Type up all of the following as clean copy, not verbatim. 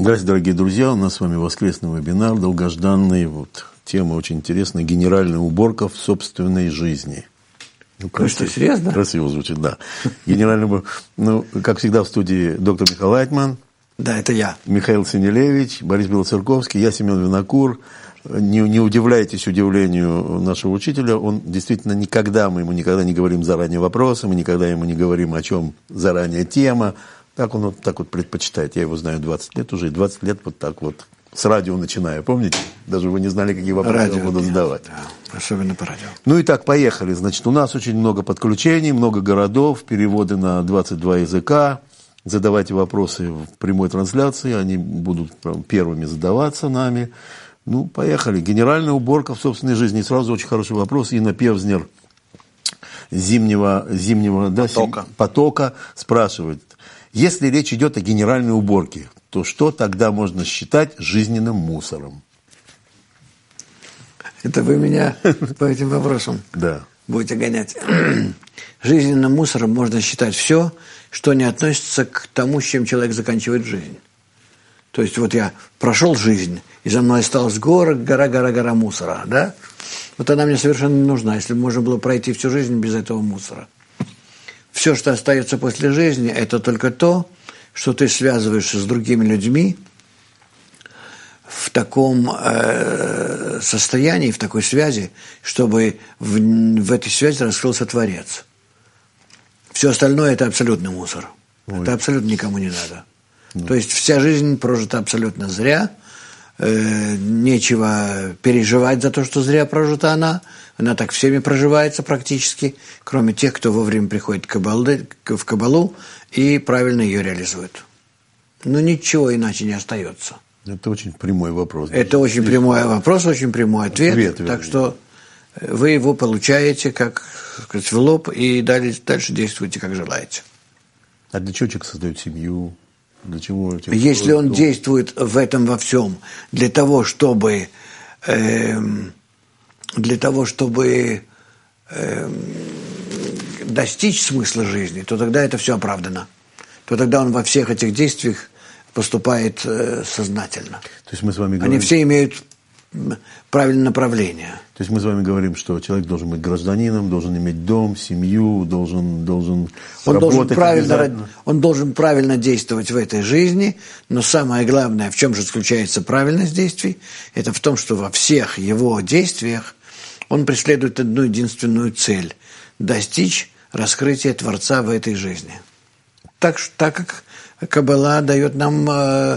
Здравствуйте, дорогие друзья. У нас с вами воскресный вебинар, долгожданный. Тема очень интересная. Генеральная уборка в собственной жизни. Что, серьезно? Красиво звучит, да. Генеральная уборка. Как всегда, в студии доктор Михаил Айтман. Да, это я. Михаил Синелевич, Борис Белоцерковский, я Семен Винокур. Не удивляйтесь удивлению нашего учителя. Он действительно мы ему никогда не говорим заранее вопросы, мы никогда ему не говорим, о чем заранее тема. Так он так вот предпочитает. Я его знаю 20 лет уже, и 20 лет вот так вот с радио начиная. Помните? Даже вы не знали, какие вопросы я буду задавать. Да, особенно по радио. Ну и так, поехали. Значит, у нас очень много подключений, много городов, переводы на 22 языка. Задавайте вопросы в прямой трансляции, они будут первыми задаваться нами. Поехали. Генеральная уборка в собственной жизни. И сразу очень хороший вопрос. Инна Певзнер зимнего потока спрашивает. Если речь идет о генеральной уборке, то что тогда можно считать жизненным мусором? Это вы меня по этим вопросам будете гонять. Жизненным мусором можно считать все, что не относится к тому, с чем человек заканчивает жизнь. То есть вот я прошел жизнь, и за мной осталась гора мусора, да? Вот она мне совершенно не нужна, если бы можно было пройти всю жизнь без этого мусора. Все, что остается после жизни, это только то, что ты связываешься с другими людьми в таком состоянии, в такой связи, чтобы в этой связи раскрылся Творец. Все остальное – это абсолютный мусор. Это абсолютно никому не надо. То есть вся жизнь прожита абсолютно зря, нечего переживать за то, что зря прожита она так всеми проживается практически, кроме тех, кто вовремя приходит в Кабалу и правильно ее реализует. Ничего иначе не остается. Это очень прямой вопрос. Это очень прямой вопрос, очень прямой ответ. Так что вы его получаете, как сказать, в лоб, и дальше действуйте, как желаете. А для чего человек создает семью? Для чего? Если он действует в этом во всем для того, чтобы достичь смысла жизни, то тогда это все оправдано. То тогда он во всех этих действиях поступает сознательно. То есть мы с вами говорим... Они все имеют правильное направление. То есть мы с вами говорим, что человек должен быть гражданином, должен иметь дом, семью, должен работать. Он должен правильно действовать в этой жизни, но самое главное, в чем же заключается правильность действий, это в том, что во всех его действиях он преследует одну единственную цель – достичь раскрытия Творца в этой жизни. Так как Каббала дает нам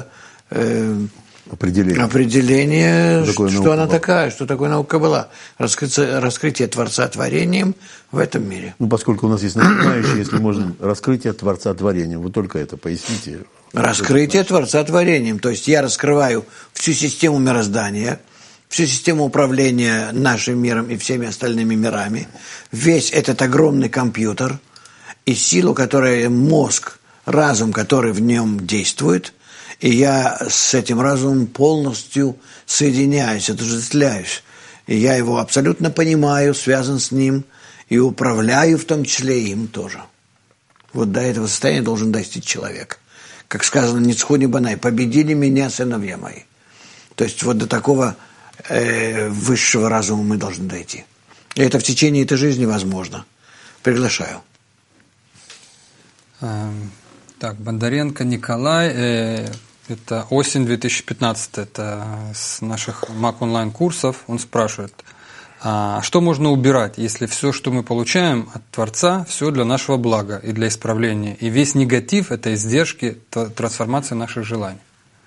определение, что она такая, что такое наука Каббала. Раскрытие Творца творением в этом мире. Поскольку у нас есть начинающие, если можно, раскрытие Творца творением. Вы только это поясните. Раскрытие Творца творением. То есть я раскрываю всю систему мироздания, всю систему управления нашим миром и всеми остальными мирами, весь этот огромный компьютер и силу, которая мозг, разум, который в нем действует, и я с этим разумом полностью соединяюсь, отождествляюсь. И я его абсолютно понимаю, связан с ним, и управляю в том числе им тоже. Вот до этого состояния должен достичь человек. Как сказано, «Ницхуни банай», «победили меня сыновья мои». То есть вот до такого высшего разума мы должны дойти. И это в течение этой жизни возможно. Приглашаю. Так, Бондаренко Николай, это осень 2015, это с наших МАК онлайн-курсов. Он спрашивает, что можно убирать, если все, что мы получаем от Творца, все для нашего блага и для исправления, и весь негатив – это издержки трансформации наших желаний?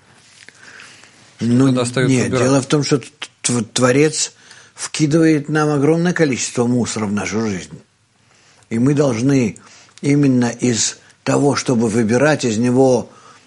Нет, дело в том, что Творец вкидывает нам огромное количество мусора в нашу жизнь. И мы должны именно из того, чтобы выбирать из него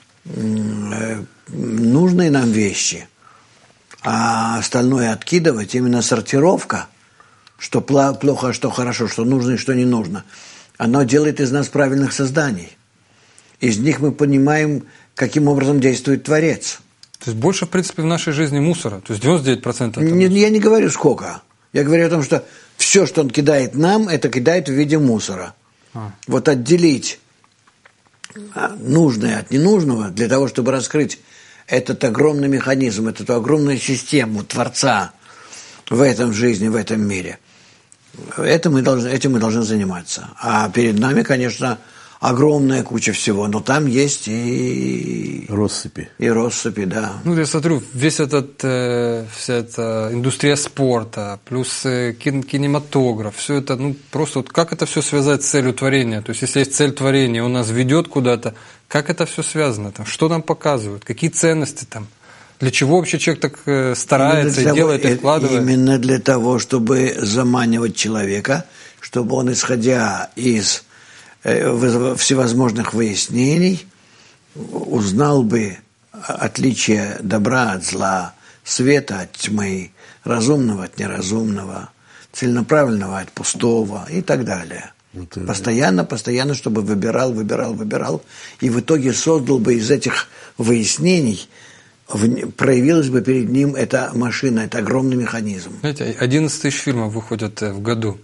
нужные нам вещи, а остальное откидывать, именно сортировка, что плохо, а что хорошо, что нужно и что не нужно, оно делает из нас правильных созданий. Из них мы понимаем, каким образом действует Творец. То есть больше, в принципе, в нашей жизни мусора, то есть 99%? Я не говорю сколько. Я говорю о том, что все, что он кидает нам, это кидает в виде мусора. Вот отделить нужное от ненужного для того, чтобы раскрыть этот огромный механизм, эту огромную систему Творца в этом жизни, в этом мире. Этим мы должны заниматься. А перед нами, конечно, огромная куча всего, но там есть и россыпи. И россыпи, да. Ну, я смотрю, вся эта индустрия спорта, плюс кинематограф, все это, ну, просто вот как это все связать с целью творения? То есть, если есть цель творения, он нас ведет куда-то, как это все связано? Там, что нам показывают? Какие ценности там? Для чего вообще человек так старается и делает, и вкладывает? Именно для того, чтобы заманивать человека, чтобы он, исходя из всевозможных выяснений, узнал бы отличие добра от зла, света от тьмы, разумного от неразумного, целенаправленного от пустого и так далее. Постоянно, чтобы выбирал, и в итоге создал бы из этих выяснений, проявилась бы перед ним эта машина, это огромный механизм. Знаете, 11 тысяч фильмов выходят в году.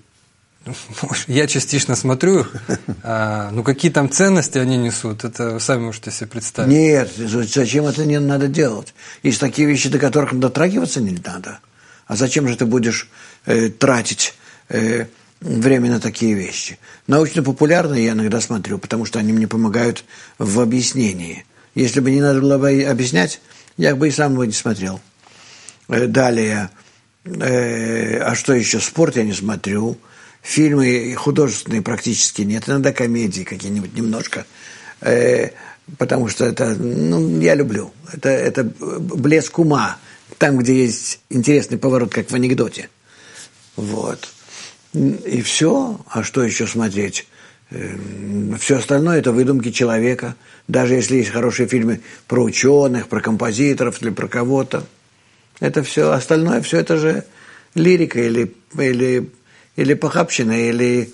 Я частично смотрю, ну какие там ценности они несут, это вы сами можете себе представить. Нет, зачем это не надо делать? Есть такие вещи, до которых дотрагиваться не надо. А зачем же ты будешь тратить время на такие вещи? Научно-популярные я иногда смотрю, потому что они мне помогают в объяснении. Если бы не надо было бы объяснять, я бы и сам его не смотрел. Далее, а что еще? Спорт я не смотрю. Фильмы художественные практически нет. Иногда комедии какие-нибудь немножко. Потому что это, ну, я люблю. Это блеск ума. Там, где есть интересный поворот, как в анекдоте. Вот. И все. А что еще смотреть? Все остальное – это выдумки человека. Даже если есть хорошие фильмы про ученых, про композиторов или про кого-то. Это все. Остальное все это же лирика или похабщина, или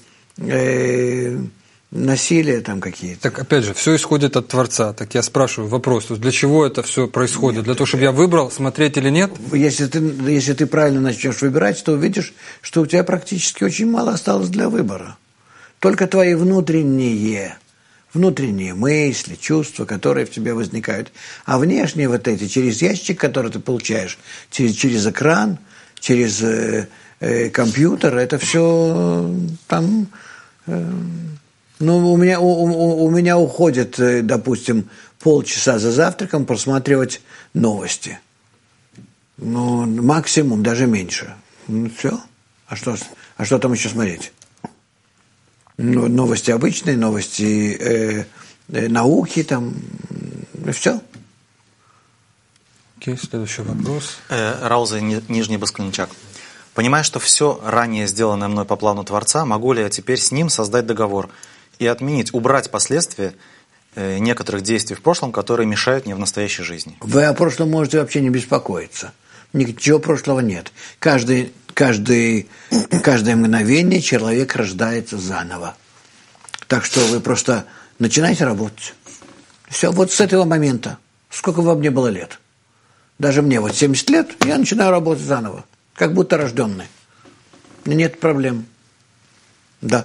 насилие там какие-то. Так опять же, все исходит от Творца. Так я спрашиваю вопрос, то есть для чего это все происходит? Для того, чтобы я выбрал, смотреть или нет? Если ты правильно начнешь выбирать, то увидишь, что у тебя практически очень мало осталось для выбора. Только твои внутренние мысли, чувства, которые в тебе возникают. А внешние вот эти, через ящик, который ты получаешь, через экран, через компьютер, это все там... Ну, у меня уходит, допустим, полчаса за завтраком просматривать новости. Ну, максимум, даже меньше. Ну, все. А что там еще смотреть? Ну, новости обычные, новости науки, там, и все. Окей, следующий вопрос. Рауза, Нижний Баскальничак. Понимая, что все ранее сделанное мной по плану Творца, могу ли я теперь с ним создать договор и отменить, убрать последствия некоторых действий в прошлом, которые мешают мне в настоящей жизни? Вы о прошлом можете вообще не беспокоиться. Ничего прошлого нет. Каждое мгновение человек рождается заново. Так что вы просто начинайте работать. Все, вот с этого момента. Сколько вам не было лет? Даже мне вот 70 лет, я начинаю работать заново. Как будто рожденный. Нет проблем. Да.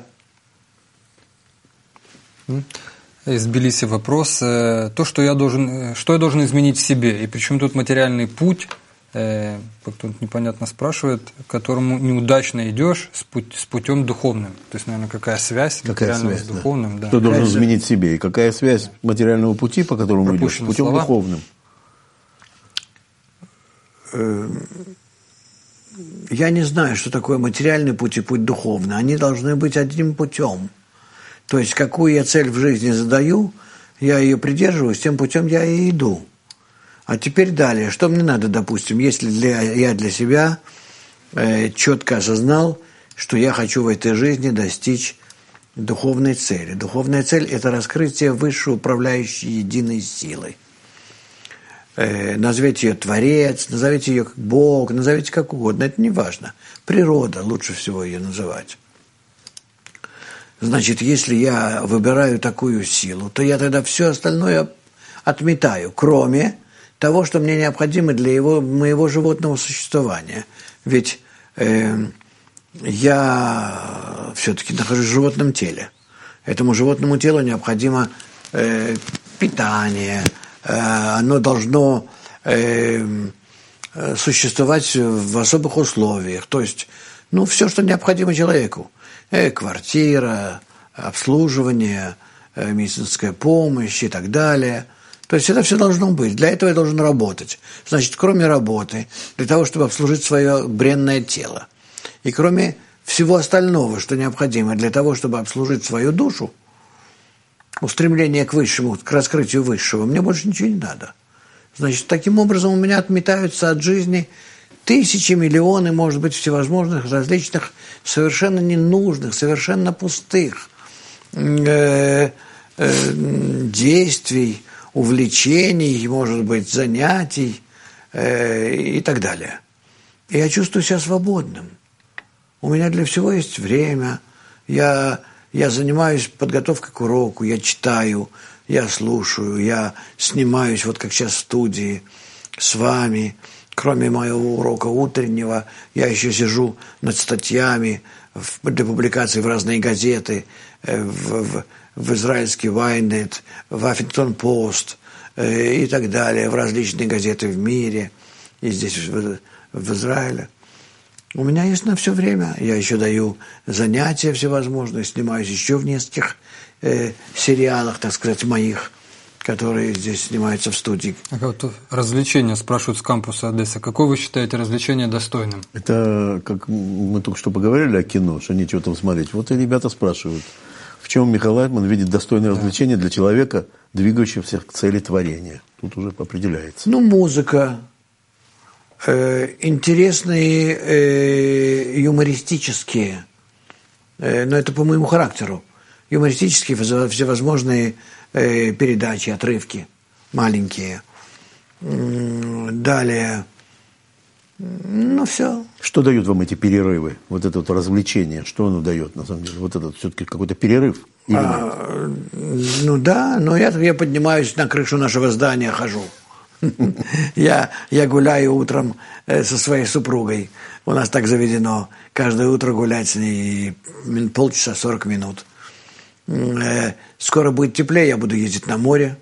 Из Тбилиси вопрос. Что я должен изменить в себе? И причем тут материальный путь, кто-то непонятно спрашивает, к которому неудачно идешь с путем духовным. То есть, наверное, какая связь материального с духовным? Да. Что должен изменить в себе? И какая связь материального пути, по которому идешь, с путем духовным? Я не знаю, что такое материальный путь и путь духовный. Они должны быть одним путем. То есть, какую я цель в жизни задаю, я ее придерживаюсь, тем путем я и иду. А теперь далее, что мне надо, допустим, если я для себя четко осознал, что я хочу в этой жизни достичь духовной цели. Духовная цель – это раскрытие высшей управляющей единой силы. Назовите ее Творец, назовите ее как Бог, назовите как угодно, это не важно. Природа, лучше всего ее называть. Значит, если я выбираю такую силу, то я тогда все остальное отметаю, кроме того, что мне необходимо для моего животного существования. Ведь я все-таки нахожусь в животном теле. Этому животному телу необходимо питание, оно должно существовать в особых условиях. То есть, все, что необходимо человеку. Квартира, обслуживание, медицинская помощь и так далее. То есть это все должно быть. Для этого я должен работать. Значит, кроме работы, для того, чтобы обслужить свое бренное тело, и кроме всего остального, что необходимо для того, чтобы обслужить свою душу, устремление к высшему, к раскрытию высшего, мне больше ничего не надо. Значит, таким образом у меня отметаются от жизни тысячи, миллионы, может быть, всевозможных, различных, совершенно ненужных, совершенно пустых действий, увлечений, может быть, занятий и так далее. И я чувствую себя свободным. У меня для всего есть время. Я занимаюсь подготовкой к уроку, я читаю, я слушаю, я снимаюсь, вот как сейчас в студии, с вами. Кроме моего урока утреннего, я еще сижу над статьями для публикации в разные газеты, в израильский Ynet, в Huffington Post и так далее, в различные газеты в мире и здесь, в Израиле. У меня есть на все время. Я еще даю занятия всевозможные, снимаюсь еще в нескольких сериалах, так сказать, моих, которые здесь снимаются в студии. Вот развлечения спрашивают с кампуса Одесса. Какое вы считаете развлечение достойным? Это, как мы только что поговорили о кино, что нечего там смотреть. Вот и ребята спрашивают, в чем Михаил Лайтман видит достойное развлечение для человека, двигающегося к цели творения. Тут уже определяется. Музыка, интересные, юмористические, но это по моему характеру, юмористические всевозможные передачи, отрывки маленькие. Далее, все. Что дают вам эти перерывы? Вот это вот развлечение, что оно дает, на самом деле? Вот этот все-таки какой-то перерыв? Но я поднимаюсь на крышу нашего здания, хожу. Я гуляю утром со своей супругой. У нас так заведено. Каждое утро гулять с ней полчаса, 40 минут. Скоро будет теплее, я буду ездить на море.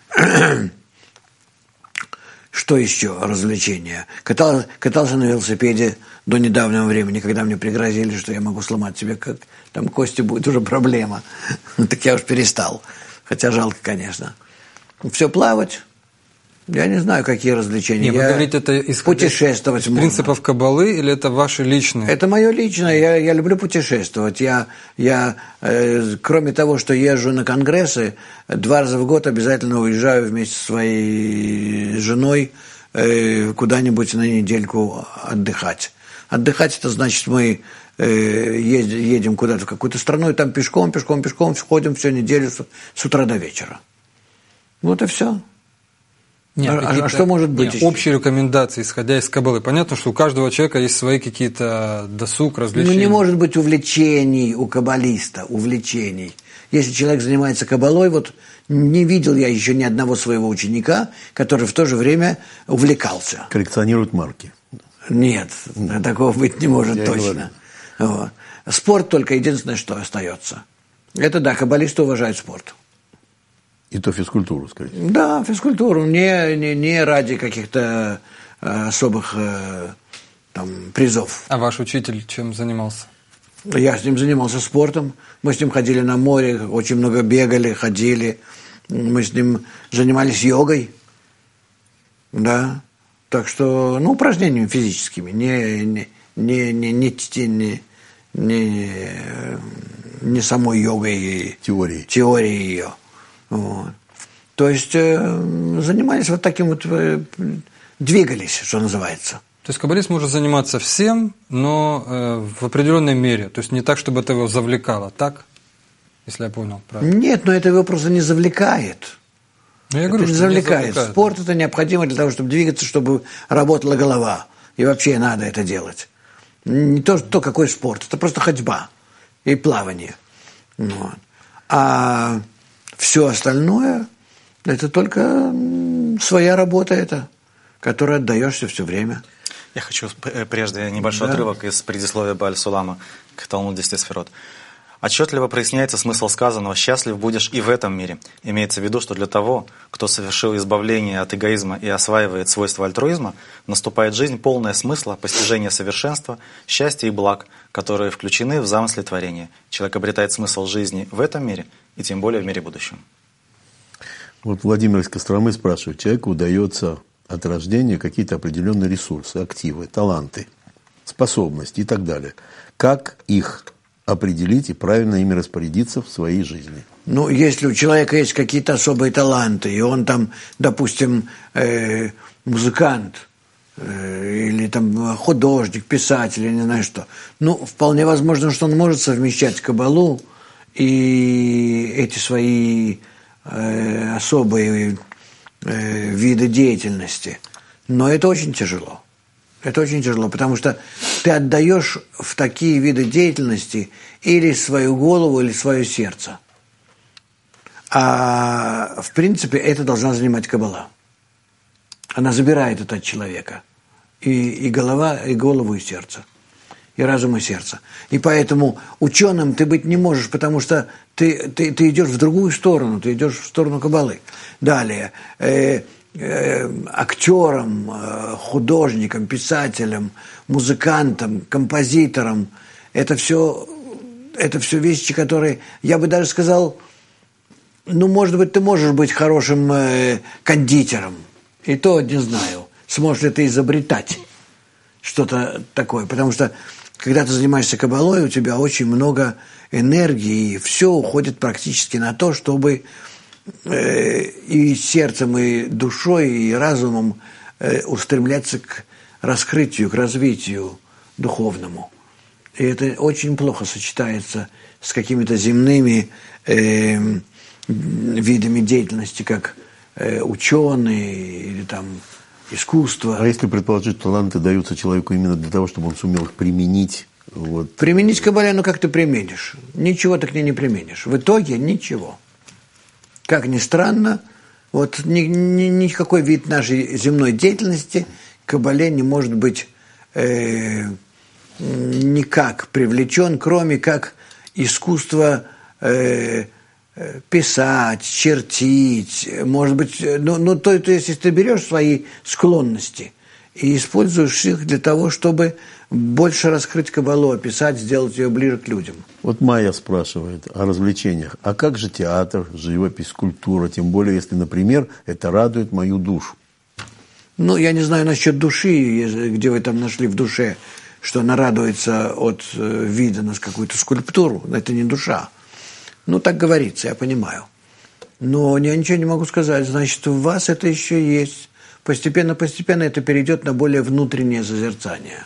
Что еще? Развлечения. Катался на велосипеде до недавнего времени, когда мне пригрозили, что я могу сломать себе там кости, будет уже проблема. Так я уж перестал. Хотя жалко, конечно. Все плавать. Я не знаю, какие развлечения. Вы говорите, это путешествовать из принципов Каббалы или это ваши личные? Это мое личное. Я люблю путешествовать. Я кроме того, что езжу на конгрессы, 2 раза в год обязательно уезжаю вместе со своей женой куда-нибудь на недельку отдыхать. Отдыхать – это значит, мы едем куда-то в какую-то страну, и там пешком, ходим всю неделю с утра до вечера. Вот и все. Нет, что может быть еще? Общие рекомендации, исходя из Каббалы. Понятно, что у каждого человека есть свои какие-то досуг, развлечения. Не может быть увлечений у каббалиста, увлечений. Если человек занимается Каббалой, вот не видел я еще ни одного своего ученика, который в то же время увлекался. Коллекционирует марки. Нет, такого быть не может точно. Вот. Спорт только единственное, что остается. Это да, каббалисты уважают спорт. И то физкультуру, скорее. Да, физкультуру. Не ради каких-то особых призов. А ваш учитель чем занимался? Я с ним занимался спортом. Мы с ним ходили на море, очень много бегали, ходили. Мы с ним занимались йогой. Да. Так что, упражнениями физическими. Не самой йогой. Теорией ее. Вот. То есть занимались вот таким вот, двигались, что называется. То есть каббалист может заниматься всем, но в определенной мере. То есть не так, чтобы это его завлекало, так? Если я понял правильно. Нет, но это его просто не завлекает. Я говорю, это не завлекает. Спорт это необходимо для того, чтобы двигаться, чтобы работала голова. И вообще надо это делать. Не то какой спорт, это просто ходьба и плавание. Вот. А все остальное – это только своя работа, которой отдаешься все время. Я хочу прежде небольшой отрывок из предисловия Бааль Сулама к Талмуд 10 сферот. Отчетливо проясняется смысл сказанного «счастлив будешь и в этом мире». Имеется в виду, что для того, кто совершил избавление от эгоизма и осваивает свойства альтруизма, наступает жизнь, полная смысла, постижения совершенства, счастья и благ, которые включены в замысле творения. Человек обретает смысл жизни в этом мире и тем более в мире будущем. Вот Владимир из Костромы спрашивает, человеку удается от рождения какие-то определенные ресурсы, активы, таланты, способности и так далее. Как их определить и правильно ими распорядиться в своей жизни? Ну, если у человека есть какие-то особые таланты, и он там, допустим, музыкант, или там художник, писатель, я не знаю что, ну, вполне возможно, что он может совмещать кабалу и эти свои особые виды деятельности. Но это очень тяжело. Это очень тяжело, потому что ты отдаешь в такие виды деятельности или свою голову, или свое сердце. А в принципе это должна занимать кабала. Она забирает это от человека. И голова, и голову, и сердце. И разум, и сердце. И поэтому ученым ты быть не можешь, потому что ты идешь в другую сторону, ты идешь в сторону кабалы. Далее. Актером, художником, писателем, музыкантом, композитором. Это все вещи, которые, я бы даже сказал, ну, может быть, ты можешь быть хорошим кондитером. И то не знаю, сможешь ли ты изобретать что-то такое. Потому что, когда ты занимаешься кабалой, у тебя очень много энергии, и все уходит практически на то, чтобы и сердцем, и душой, и разумом устремляться к раскрытию, к развитию духовному. И это очень плохо сочетается с какими-то земными видами деятельности, как ученые или там искусство. А если предположить, что таланты даются человеку именно для того, чтобы он сумел их применить? Вот. Применить кабале, ну как ты применишь? Ничего ты к ней не применишь. В итоге ничего. Как ни странно, вот никакой вид нашей земной деятельности к кабале не может быть никак привлечен, кроме как искусство писать, чертить, может быть, то есть, если ты берешь свои склонности и используешь их для того, чтобы больше раскрыть кабалу, описать, сделать ее ближе к людям. Вот Майя спрашивает о развлечениях. А как же театр, живопись, скульптура? Тем более, если, например, это радует мою душу. Ну, я не знаю насчет души, где вы там нашли в душе, что она радуется от вида на какую-то скульптуру. Это не душа. Ну, так говорится, я понимаю. Но я ничего не могу сказать. Значит, у вас это еще есть. Постепенно это перейдет на более внутреннее созерцание.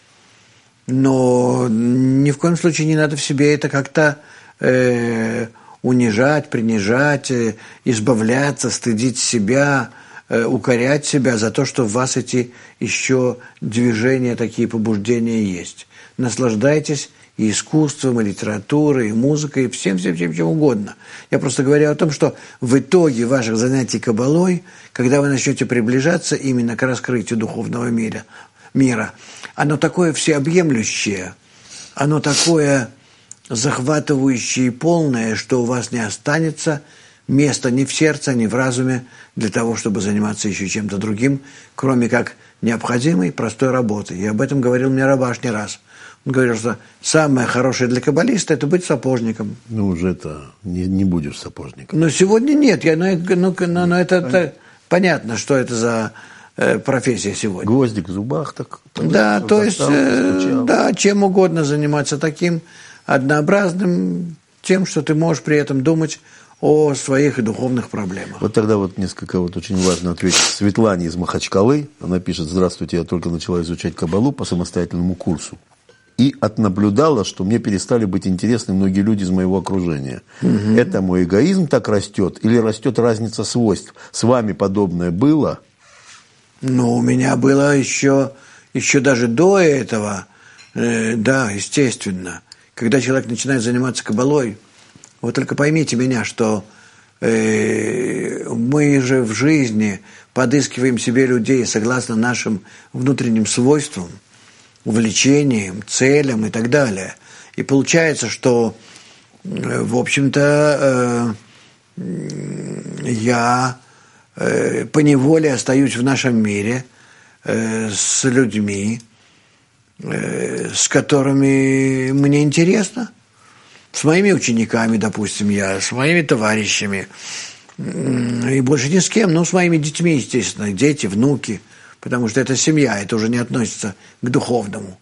Но ни в коем случае не надо в себе это как-то унижать, принижать, избавляться, стыдить себя, укорять себя за то, что в вас эти еще движения, такие побуждения есть. Наслаждайтесь и искусством, и литературой, и музыкой, и всем, чем угодно. Я просто говорю о том, что в итоге ваших занятий кабалой, когда вы начнете приближаться именно к раскрытию духовного мира, оно такое всеобъемлющее, оно такое захватывающее и полное, что у вас не останется места ни в сердце, ни в разуме для того, чтобы заниматься еще чем-то другим, кроме как необходимой простой работой. И об этом говорил мне Рабаш не раз. Он говорил, что самое хорошее для каббалиста – это быть сапожником. Ну, уже это не будешь сапожником. Но сегодня нет. Это понятно, что это за профессия сегодня. Гвоздик в зубах. Так да, то есть, да, чем угодно заниматься таким однообразным, тем, что ты можешь при этом думать о своих духовных проблемах. Вот тогда вот несколько очень важно ответить Светлане из Махачкалы. Она пишет: здравствуйте, я только начала изучать каббалу по самостоятельному курсу. И отнаблюдала, что мне перестали быть интересны многие люди из моего окружения. Угу. Это мой эгоизм так растет или растет разница свойств? С вами подобное было? Ну, у меня было еще даже до этого, да, естественно. Когда человек начинает заниматься каббалой, вы только поймите меня, что мы же в жизни подыскиваем себе людей согласно нашим внутренним свойствам, увлечениям, целям и так далее. И получается, что в общем-то, я поневоле остаюсь в нашем мире с людьми, с которыми мне интересно, с моими учениками, допустим, с моими товарищами, и больше ни с кем, но с моими детьми, естественно, дети, внуки, потому что это семья, это уже не относится к духовному.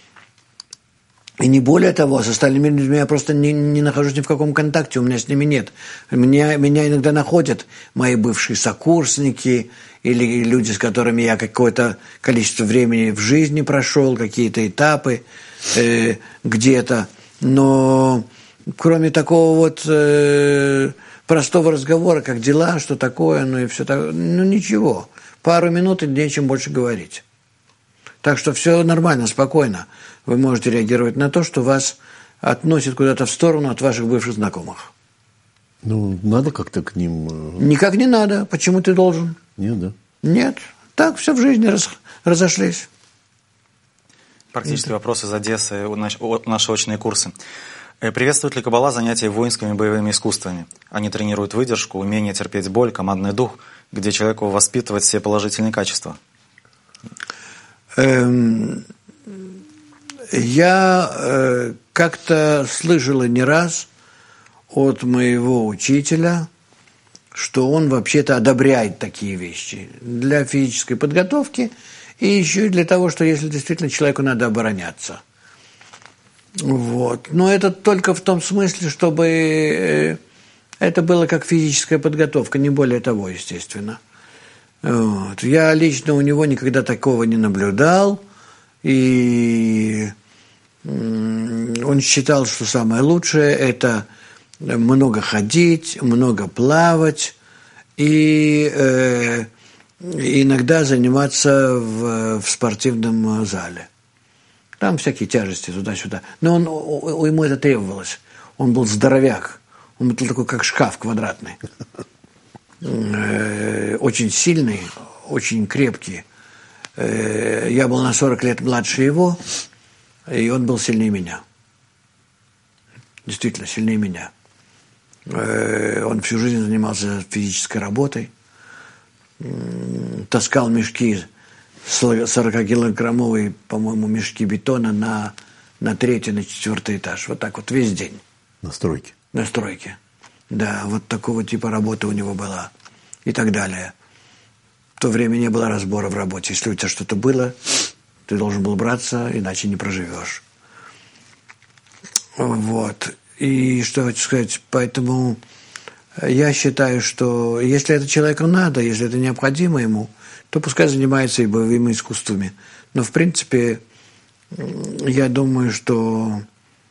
И не более того, с остальными людьми я просто не нахожусь ни в каком контакте, у меня с ними нет. Меня иногда находят мои бывшие сокурсники или люди, с которыми я какое-то количество времени в жизни прошел, какие-то этапы где-то. Но кроме такого вот простого разговора, как дела, что такое, ну и все такое, ну ничего. Пару минут и нечем больше говорить. Так что все нормально, спокойно. Вы можете реагировать на то, что вас относит куда-то в сторону от ваших бывших знакомых. Ну, надо как-то к ним... Никак не надо. Почему ты должен? Нет, да? Нет. Так все в жизни разошлись. Практически вопрос из Одессы, наши очные курсы. Приветствует ли Каббала занятия воинскими боевыми искусствами? Они тренируют выдержку, умение терпеть боль, командный дух, где человеку воспитывать все положительные качества. Я как-то слышал не раз от моего учителя, что он вообще-то одобряет такие вещи для физической подготовки и еще и для того, что если действительно человеку надо обороняться. Вот. Но это только в том смысле, чтобы это было как физическая подготовка, не более того, естественно. Вот. Я лично у него никогда такого не наблюдал, и он считал, что самое лучшее – это много ходить, много плавать и иногда заниматься в спортивном зале. Там всякие тяжести туда-сюда. Но ему это требовалось. Он был здоровяк. Он был такой, как шкаф квадратный. Очень сильный, очень крепкий. Я был на 40 лет младше его, и он был сильнее меня. Действительно, сильнее меня. Он всю жизнь занимался физической работой, таскал мешки, 40-килограммовые, по-моему, мешки бетона на 3-й, на 4-й этаж. Вот так вот весь день. На стройке? На стройке. Да, вот такого типа работы у него была. И так далее. В то время не было разбора в работе. Если у тебя что-то было, ты должен был браться, иначе не проживешь. Вот. И что хочу сказать, поэтому я считаю, что если это человеку надо, если это необходимо ему, то пускай занимается и боевыми искусствами. Но, в принципе, я думаю, что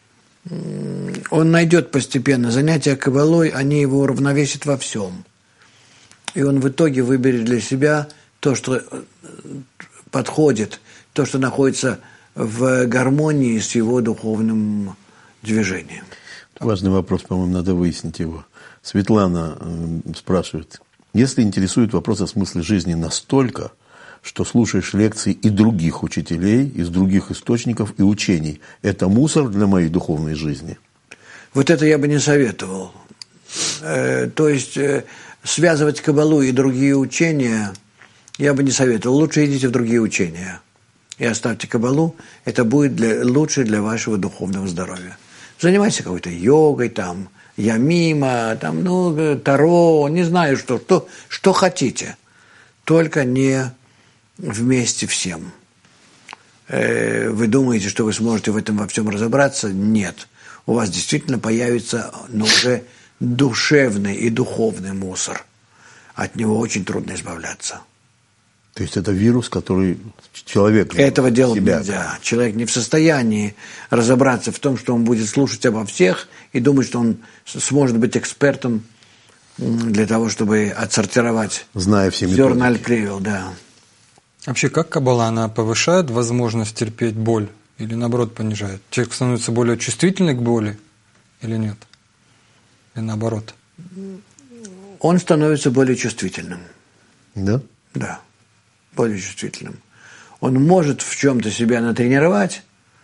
он найдет постепенно занятия каббалой, они его уравновесят во всем. И он в итоге выберет для себя то, что подходит, то, что находится в гармонии с его духовным движением. Важный вопрос, по-моему, надо выяснить его. Светлана спрашивает: если интересует вопрос о смысле жизни настолько, что слушаешь лекции и других учителей, из других источников и учений, это мусор для моей духовной жизни? Вот это я бы не советовал. То есть связывать каббалу и другие учения я бы не советовал. Лучше идите в другие учения и оставьте каббалу. Это будет лучше для вашего духовного здоровья. Занимайся какой-то йогой, там, ямима, там, таро, не знаю что хотите. Только не вместе всем. Вы думаете, что вы сможете в этом во всем разобраться? Нет. У вас действительно появится, уже душевный и духовный мусор. От него очень трудно избавляться. То есть это вирус, который человек... Этого делать нельзя. Человек не в состоянии разобраться в том, что он будет слушать обо всех и думать, что он сможет быть экспертом для того, чтобы отсортировать зная все зерна аль-плевел, да. Вообще, как каббала, она повышает возможность терпеть боль или, наоборот, понижает? Человек становится более чувствительный к боли или нет? Или наоборот? Он становится более чувствительным. Да? Да, более чувствительным. Он может в чем-то себя натренировать,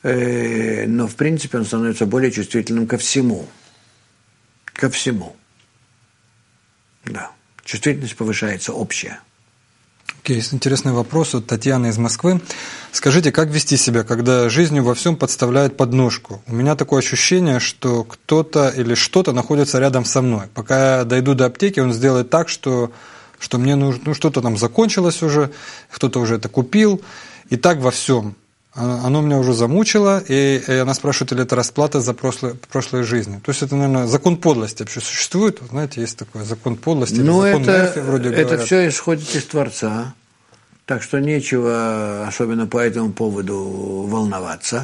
но в принципе он становится более чувствительным ко всему. Ко всему. Да. Чувствительность повышается общая. Есть интересный вопрос от Татьяны из Москвы. Скажите, как вести себя, когда жизнью во всем подставляет подножку? У меня такое ощущение, что кто-то или что-то находится рядом со мной. Пока я дойду до аптеки, он сделает так, что мне нужно, что-то там закончилось уже, кто-то уже это купил. И так во всем. Оно меня уже замучило, и она спрашивает, или это расплата за прошлой жизни. То есть это, наверное, закон подлости вообще существует. Знаете, есть такой закон подлости, закон Мерфи, вроде говорят. Это все исходит из Творца. Так что нечего особенно по этому поводу волноваться.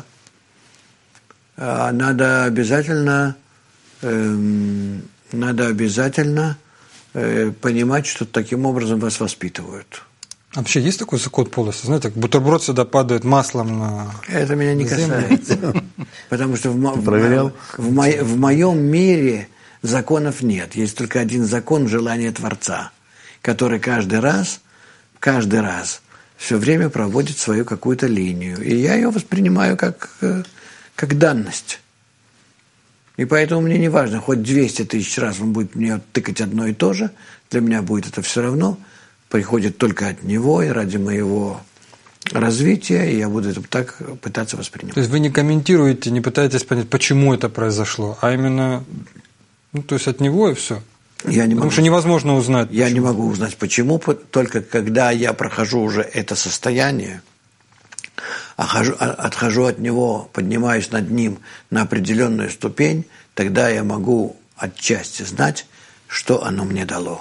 Надо обязательно понимать, что таким образом вас воспитывают. Вообще есть такой закон подлости? Знаете, бутерброд сюда падает маслом на... Это меня не касается. Потому что в моем мире законов нет. Есть только один закон желания Творца, который каждый раз все время проводит свою какую-то линию. И я ее воспринимаю как данность. И поэтому мне не важно, хоть 200 тысяч раз он будет мне тыкать одно и то же, для меня будет это все равно. Приходит только от него и ради моего развития, и я буду это так пытаться воспринимать. То есть вы не комментируете, не пытаетесь понять, почему это произошло, а именно, то есть от него и все? Потому что невозможно узнать. Я не могу узнать, почему, только когда я прохожу уже это состояние, отхожу от него, поднимаюсь над ним на определенную ступень, тогда я могу отчасти знать, что оно мне дало.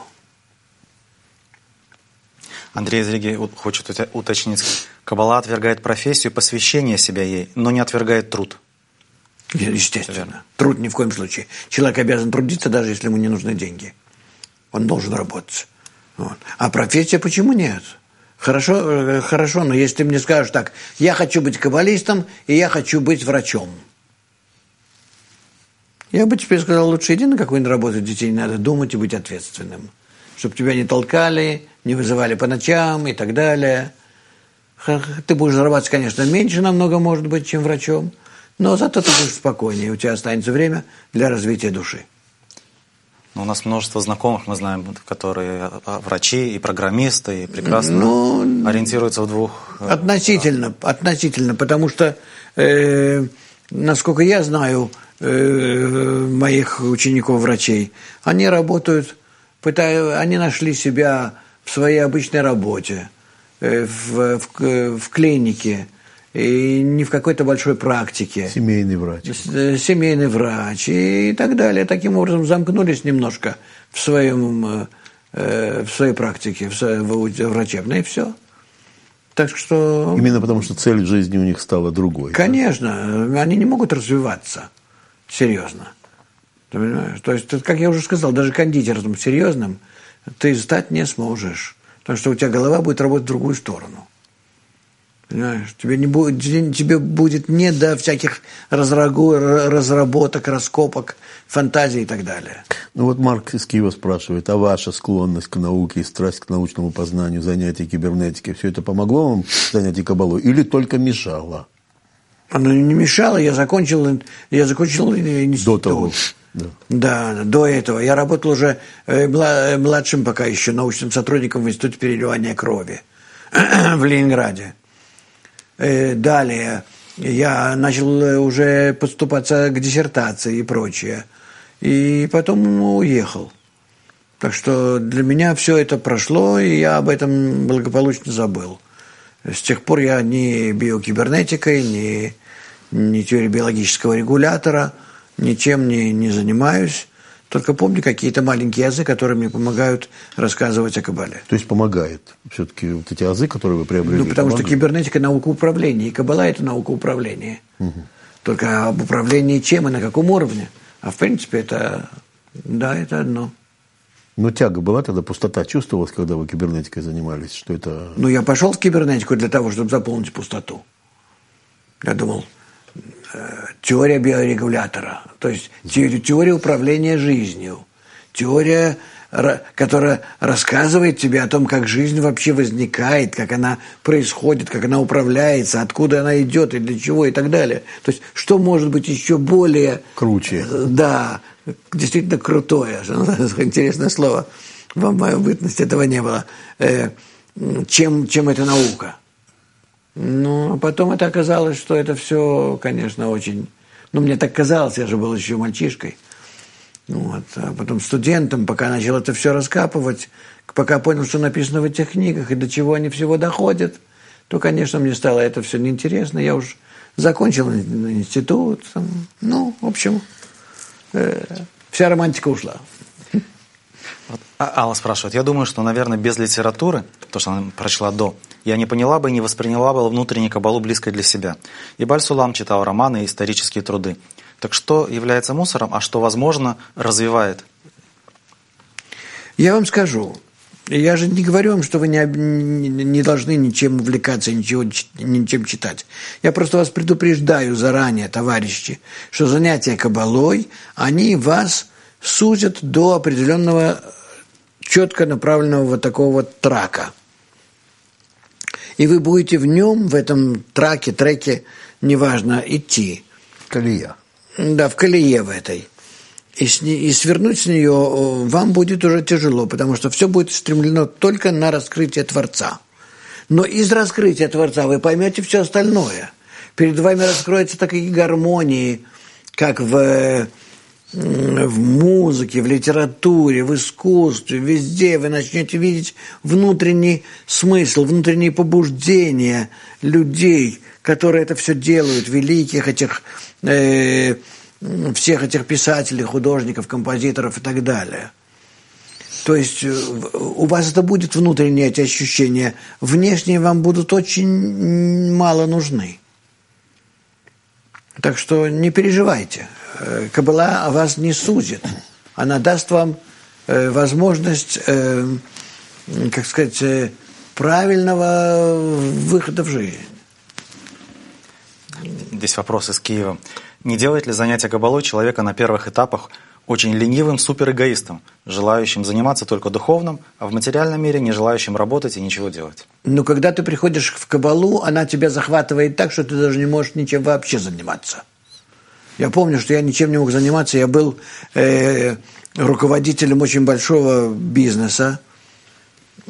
Андрей из Риги хочет уточнить. Каббала отвергает профессию, посвящение себя ей, но не отвергает труд. Естественно. Верно. Труд ни в коем случае. Человек обязан трудиться, даже если ему не нужны деньги. Он должен работать. Вот. А профессия почему нет? Хорошо, но если ты мне скажешь так, я хочу быть каббалистом, и я хочу быть врачом. Я бы тебе сказал, лучше иди на какую-нибудь работу, детей не надо думать и быть ответственным. Чтобы тебя не толкали, не вызывали по ночам и так далее. Ты будешь зарабатывать, конечно, меньше намного, может быть, чем врачом, но зато ты будешь спокойнее, у тебя останется время для развития души. У нас множество знакомых, мы знаем, которые врачи и программисты, и прекрасно ориентируются в двух... Относительно, потому что, насколько я знаю, моих учеников-врачей, они работают... Они нашли себя в своей обычной работе, в клинике, и не в какой-то большой практике. Семейный врач. Семейный врач и так далее. Таким образом замкнулись немножко в своей практике, врачебной, и все. Так что... Именно потому, что цель жизни у них стала другой. Конечно, да? Они не могут развиваться серьезно. Ты понимаешь? То есть, как я уже сказал, даже кондитером серьезным ты стать не сможешь. Потому что у тебя голова будет работать в другую сторону. Понимаешь? Тебе будет не до всяких разработок, раскопок, фантазий и так далее. Ну вот Марк из Киева спрашивает, а ваша склонность к науке и страсть к научному познанию, занятия кибернетикой, все это помогло вам в занятии каббалой или только мешало? Оно не мешало, я закончил институт. До того. Да, до этого. Я работал уже младшим пока еще научным сотрудником в Институте переливания крови в Ленинграде. Далее я начал уже подступаться к диссертации и прочее. И потом уехал. Так что для меня все это прошло, и я об этом благополучно забыл. С тех пор я ни биокибернетикой, ни теорией биологического регулятора, ничем не занимаюсь. Только помню какие-то маленькие азы, которые мне помогают рассказывать о каббале. То есть помогает все-таки вот эти азы, которые вы приобрели? Потому что кибернетика – наука управления, и каббала – это наука управления. Угу. Только об управлении чем и на каком уровне. А в принципе это одно. Но тяга была тогда, пустота чувствовалась, когда вы кибернетикой занимались? Что это... Я пошел в кибернетику для того, чтобы заполнить пустоту. Я думал, теория биорегулятора, то есть теория управления жизнью, теория которая рассказывает тебе о том, как жизнь вообще возникает, как она происходит, как она управляется, откуда она идет и для чего и так далее. То есть, что может быть еще более... Круче. Да, действительно крутое. Интересное слово. В мою бытность этого не было. Чем эта наука. Ну, а потом это оказалось, что это все, конечно, очень... Ну, мне так казалось, я же был еще мальчишкой. Вот. А потом студентом, пока начал это все раскапывать, пока понял, что написано в этих книгах и до чего они всего доходят, то, конечно, мне стало это все неинтересно. Я уж закончил институт. Ну, в общем, вся романтика ушла. Вот Алла спрашивает, я думаю, что, наверное, без литературы, то, что она прочла до, я не поняла бы и не восприняла бы внутреннюю кабалу близкой для себя. Ибн аль-Сулам читал романы и исторические труды. Так что является мусором, а что, возможно, развивает? Я вам скажу, я же не говорю вам, что вы не должны ничем увлекаться, ничем читать. Я просто вас предупреждаю заранее, товарищи, что занятия кабалой, они вас сузят до определенного четко направленного вот такого вот трака. И вы будете в нем, в этом треке, неважно, идти. Колея. Да, в колее в этой. И свернуть с нее вам будет уже тяжело, потому что все будет стремлено только на раскрытие Творца. Но из раскрытия Творца вы поймете все остальное. Перед вами раскроются такие гармонии, как в музыке, в литературе, в искусстве, везде вы начнете видеть внутренний смысл, внутренние побуждения людей, которые это все делают, великих этих, всех этих писателей, художников, композиторов и так далее. То есть у вас это будет внутренние эти ощущения, внешние вам будут очень мало нужны. Так что не переживайте. Кабала вас не сузит. Она даст вам возможность, как сказать, правильного выхода в жизнь. Здесь вопрос из Киева. Не делает ли занятие кабалой человека на первых этапах очень ленивым суперэгоистом, желающим заниматься только духовным, а в материальном мире не желающим работать и ничего делать? Но когда ты приходишь в кабалу, она тебя захватывает так, что ты даже не можешь ничем вообще заниматься. Я помню, что я ничем не мог заниматься. Я был руководителем очень большого бизнеса. У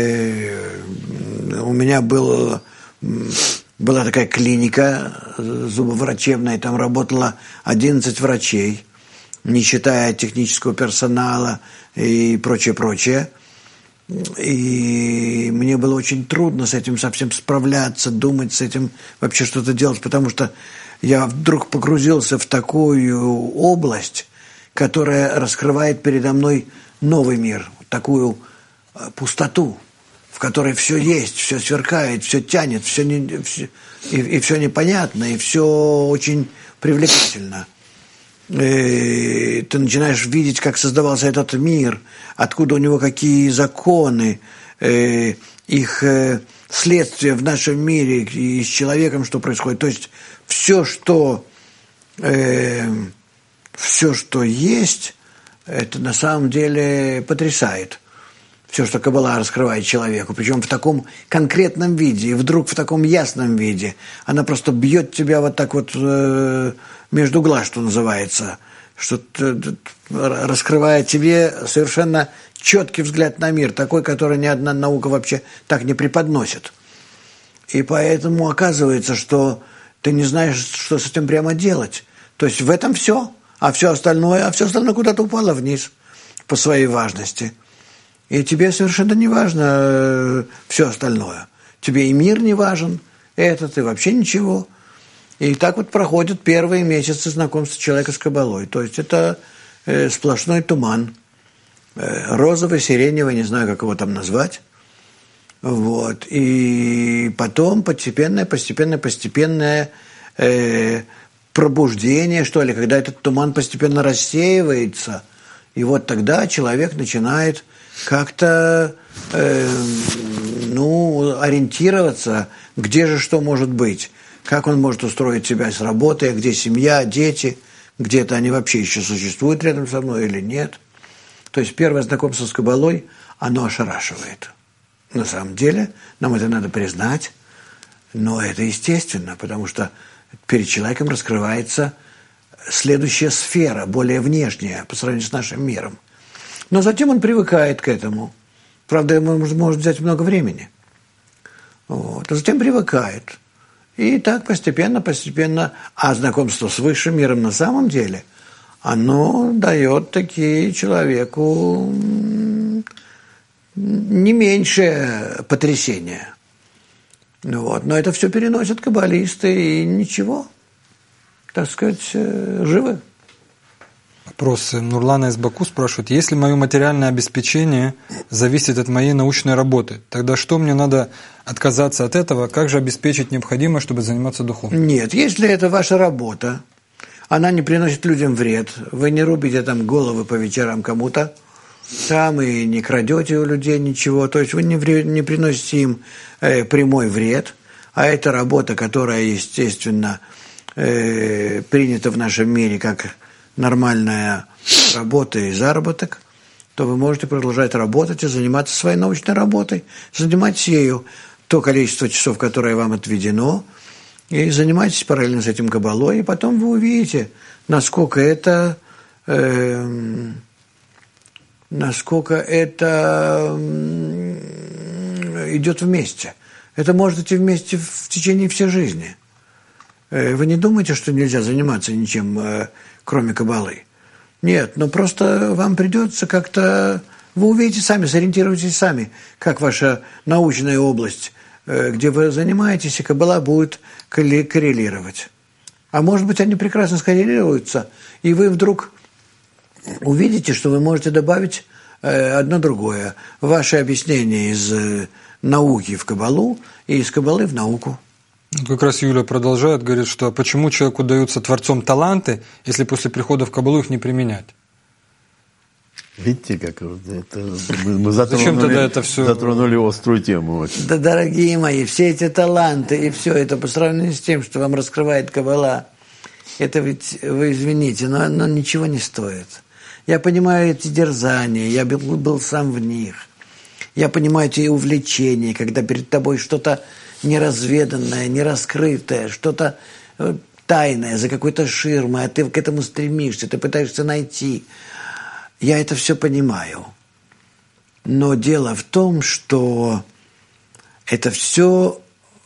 меня была такая клиника зубоврачебная, там работало 11 врачей, не считая технического персонала и прочее. И мне было очень трудно с этим совсем справляться, думать с этим, вообще что-то делать, потому что я вдруг погрузился в такую область, которая раскрывает передо мной новый мир, такую пустоту, в которой все есть, все сверкает, все тянет, все непонятно, и все очень привлекательно. И ты начинаешь видеть, как создавался этот мир, откуда у него какие законы, их следствия в нашем мире и с человеком, что происходит. То есть все, что есть, это на самом деле потрясает. Все, что Каббала раскрывает человеку, причем в таком конкретном виде, и вдруг в таком ясном виде. Она просто бьет тебя вот так вот между глаз, что называется, что раскрывает тебе совершенно четкий взгляд на мир, такой, который ни одна наука вообще так не преподносит. И поэтому оказывается, что ты не знаешь, что с этим прямо делать. То есть в этом все, а все остальное куда-то упало вниз по своей важности. И тебе совершенно не важно все остальное. Тебе и мир не важен, этот, и вообще ничего. И так вот проходят первые месяцы знакомства человека с Каббалой. То есть это сплошной туман. Розовый, сиреневый, не знаю, как его там назвать. Вот. И потом постепенное пробуждение, что ли, когда этот туман постепенно рассеивается. И вот тогда человек начинает как-то ориентироваться, где же что может быть, как он может устроить себя с работой, где семья, дети, где-то они вообще еще существуют рядом со мной или нет. То есть первое знакомство с Каббалой, оно ошарашивает. На самом деле, нам это надо признать, но это естественно, потому что перед человеком раскрывается следующая сфера, более внешняя, по сравнению с нашим миром. Но затем он привыкает к этому. Правда, ему может взять много времени. Вот. А затем привыкает. И так постепенно, а знакомство с высшим миром на самом деле, оно дает таки человеку не меньшее потрясение. Вот. Но это все переносят каббалисты, и ничего, так сказать, живы. Вопрос. Нурлана из Баку спрашивает, если мое материальное обеспечение зависит от моей научной работы, тогда что мне надо отказаться от этого? Как же обеспечить необходимое, чтобы заниматься духовным? Нет, если это ваша работа, она не приносит людям вред, вы не рубите там головы по вечерам кому-то, там и не крадете у людей ничего, то есть вы не приносите им прямой вред, а это работа, которая, естественно, принята в нашем мире как нормальная работа и заработок, то вы можете продолжать работать и заниматься своей научной работой, занимайтесь ею то количество часов, которое вам отведено, и занимайтесь параллельно с этим каббалой, и потом вы увидите, насколько это идет вместе. Это может идти вместе в течение всей жизни. Вы не думаете, что нельзя заниматься ничем, кроме каббалы? Нет, но просто вам придется как-то... Вы увидите сами, сориентируйтесь сами, как ваша научная область, где вы занимаетесь, и каббала будет коррелировать. А может быть, они прекрасно скоррелируются, и вы вдруг увидите, что вы можете добавить одно другое. Ваше объяснение из науки в каббалу и из каббалы в науку. Как раз Юля продолжает, говорит, что почему человеку даются Творцом таланты, если после прихода в каббалу их не применять? Видите, как это, мы затронули острую тему. Очень. Да, дорогие мои, все эти таланты и все это по сравнению с тем, что вам раскрывает каббала, это ведь, вы извините, но оно ничего не стоит. Я понимаю эти дерзания, я был сам в них. Я понимаю эти увлечения, когда перед тобой что-то неразведанное, нераскрытое, что-то тайное за какой-то ширмой, а ты к этому стремишься, ты пытаешься найти. Я это все понимаю. Но дело в том, что это все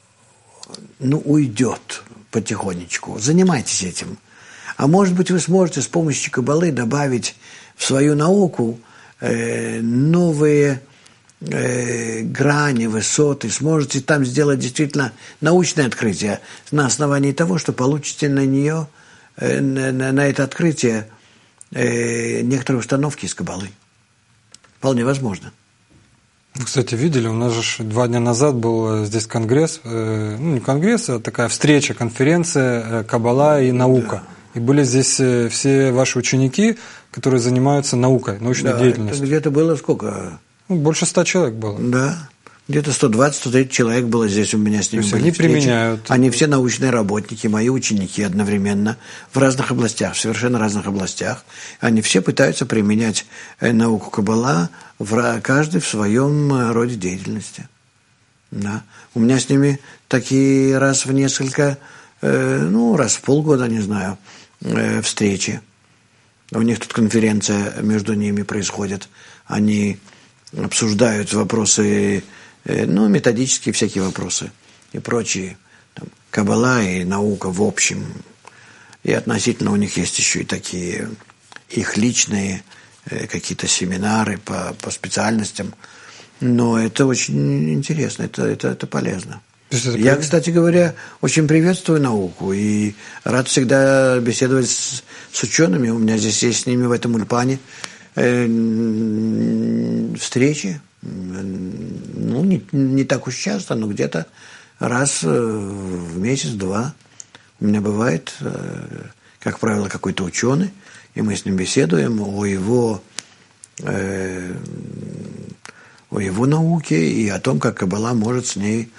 уйдет потихонечку. Занимайтесь этим. А может быть, вы сможете с помощью каббалы добавить в свою науку новые грани, высоты, сможете там сделать действительно научное открытие на основании того, что получите на нее, на это открытие некоторые установки из каббалы. Вполне возможно. Вы, кстати, видели, у нас же 2 дня назад был здесь конгресс, не конгресс, а такая встреча, конференция «Каббала и наука». Да. И были здесь все ваши ученики, которые занимаются наукой, научной деятельностью. Где-то было сколько? Больше 100 человек было. Да. Где-то 120-130 человек было здесь у меня с ними. Они применяют. Они все научные работники, мои ученики одновременно, в разных областях, в совершенно разных областях. Они все пытаются применять науку каббала, каждый в своем роде деятельности. Да. У меня с ними такие раз в несколько, раз в полгода, не знаю, встречи. У них тут конференция между ними происходит. Они обсуждают вопросы, методические всякие вопросы и прочие. Там, каббала и наука в общем. И относительно у них есть еще и такие их личные какие-то семинары по специальностям. Но это очень интересно, это полезно. Я, кстати говоря, очень приветствую науку и рад всегда беседовать с учеными. У меня здесь есть с ними в этом ульпане встречи. Не так уж часто, но где-то раз в месяц-два у меня бывает, как правило, какой-то ученый, и мы с ним беседуем о его науке и о том, как каббала может с ней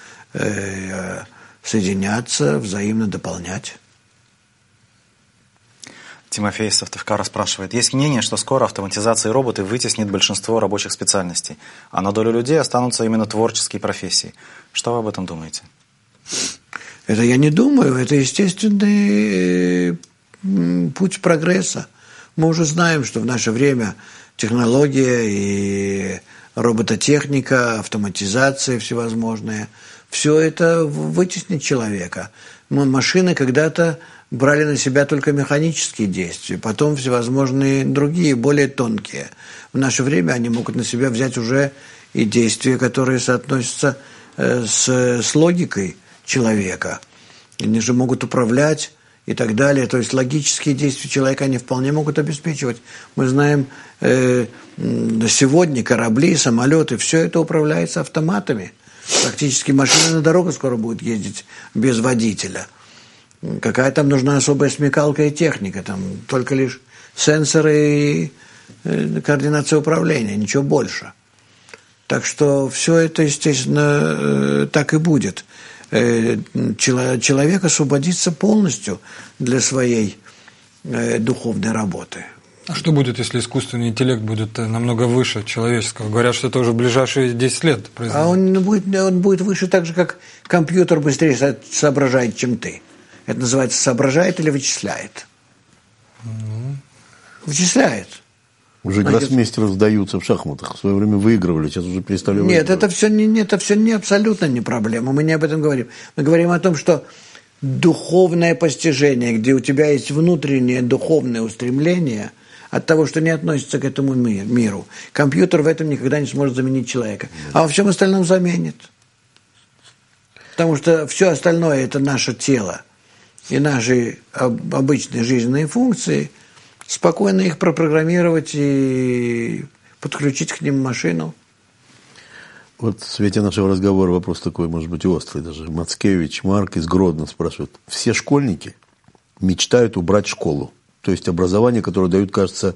соединяться, взаимно дополнять. Тимофей Сыктывкара спрашивает. Есть мнение, что скоро автоматизация и роботы вытеснит большинство рабочих специальностей, а на долю людей останутся именно творческие профессии. Что вы об этом думаете? Это я не думаю, это естественный путь прогресса. Мы уже знаем, что в наше время технология и робототехника, автоматизация всевозможные, все это вытеснит человека. Машины когда-то брали на себя только механические действия, потом всевозможные другие, более тонкие. В наше время они могут на себя взять уже и действия, которые соотносятся с логикой человека. Они же могут управлять и так далее. То есть логические действия человека они вполне могут обеспечивать. Мы знаем, сегодня корабли, самолеты, все это управляется автоматами. Практически машины на дорогах скоро будут ездить без водителя. Какая там нужна особая смекалка и техника? Там только лишь сенсоры и координация управления, ничего больше. Так что все это, естественно, так и будет. Человек освободится полностью для своей духовной работы. А что будет, если искусственный интеллект будет намного выше человеческого? Говорят, что это уже в ближайшие 10 лет произойдет. А он будет выше так же, как компьютер быстрее соображает, чем ты. Это называется соображает или вычисляет? Вычисляет. Уже гроссмейстеры сдаются в шахматах. В свое время выигрывали, сейчас уже перестали выигрывать. Нет, это все не абсолютно не проблема. Мы не об этом говорим. Мы говорим о том, что духовное постижение, где у тебя есть внутреннее духовное устремление от того, что не относится к этому миру. Компьютер в этом никогда не сможет заменить человека. А во всем остальном заменит. Потому что все остальное – это наше тело и наши обычные жизненные функции. Спокойно их пропрограммировать и подключить к ним машину. Вот в свете нашего разговора вопрос такой, может быть, острый даже. Мацкевич Марк из Гродно спрашивает. Все школьники мечтают убрать школу. То есть образование, которое дают, кажется,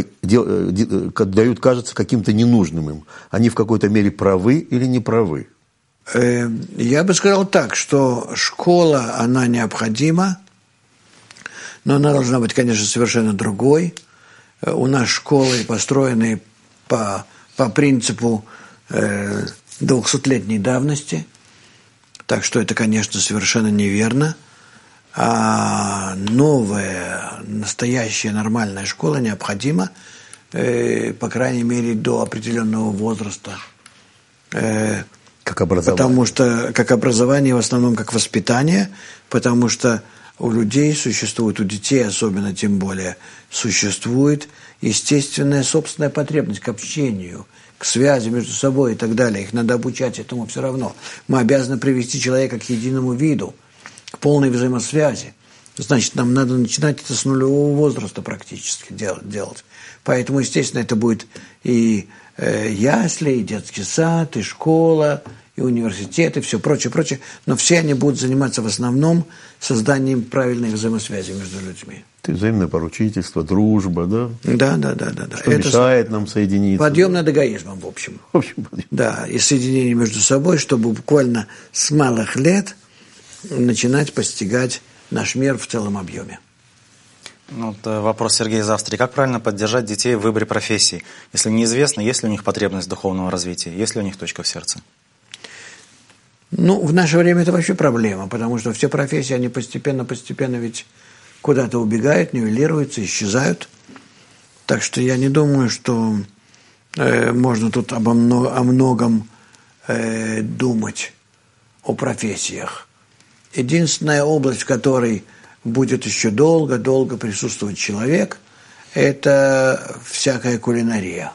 каким-то ненужным им. Они в какой-то мере правы или не правы? Я бы сказал так, что школа, она необходима, но она должна быть, конечно, совершенно другой. У нас школы построены по принципу 200-летней давности, так что это, конечно, совершенно неверно. А новая, настоящая, нормальная школа необходима, по крайней мере, до определенного возраста. Как образование. Потому что, как образование, в основном как воспитание, потому что у людей существует, у детей особенно, тем более, существует естественная собственная потребность к общению, к связи между собой и так далее. Их надо обучать этому все равно. Мы обязаны привести человека к единому виду, к полной взаимосвязи. Значит, нам надо начинать это с нулевого возраста практически делать. Поэтому, естественно, это будет и ясли, и детский сад, и школа, и университет, и все прочее. Но все они будут заниматься в основном созданием правильной взаимосвязи между людьми. Взаимное поручительство, дружба, да? Да. Что это мешает нам соединиться. Подъем над эгоизмом, в общем. Да, и соединение между собой, чтобы буквально с малых лет начинать постигать наш мир в целом объеме. Вопрос Сергея из Австрии. Как правильно поддержать детей в выборе профессий, если неизвестно, есть ли у них потребность духовного развития, есть ли у них точка в сердце? В наше время это вообще проблема, потому что все профессии, они постепенно ведь куда-то убегают, нивелируются, исчезают. Так что я не думаю, что можно тут о многом думать, о профессиях. Единственная область, в которой будет еще долго присутствовать человек, это всякая кулинария.